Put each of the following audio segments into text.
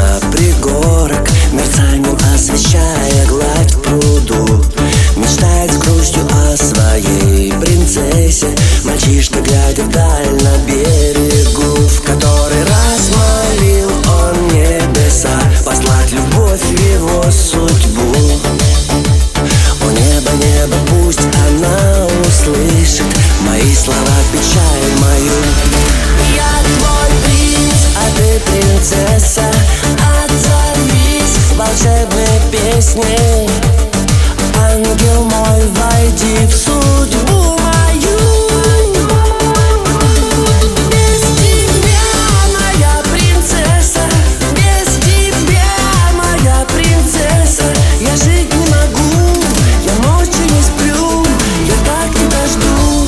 на пригорок, мерцанием освещая гладь в пруду. Мечтает с грустью о своей принцессе мальчишка, глядя вдаль на берегу, в который раз молил он небеса послать любовь в его судьбу. О небо, небо, пусть она услышит мои слова, печаль мою. Я твой принц, а ты принцесса, отзовись волшебной песней. Ангел мой, войди в судьбу мою. Без тебя, моя принцесса, без тебя, моя принцесса, я жить не могу, я ночью не сплю, я так тебя жду.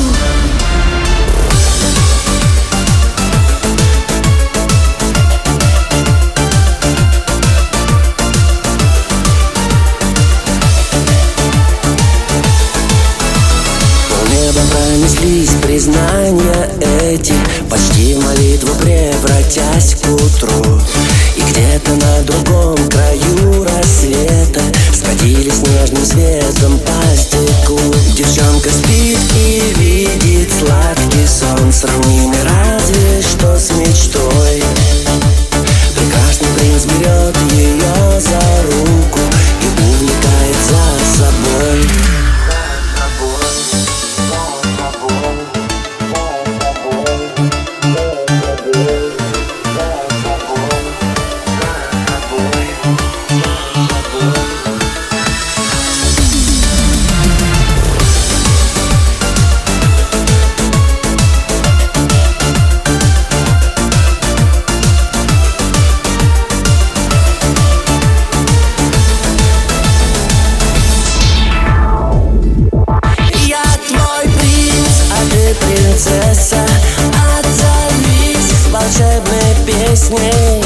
Пронеслись признания эти, почти в молитву превратясь к утру. И где-то на другом краю рассвета сходились нежным светом по стеклу. Девчонка спит и видит сладкий сон, сравнимый разве что с мечтой. Прекрасный принц берет ее за руку и увлекает за собой. Принцесса, отзовись волшебной песней.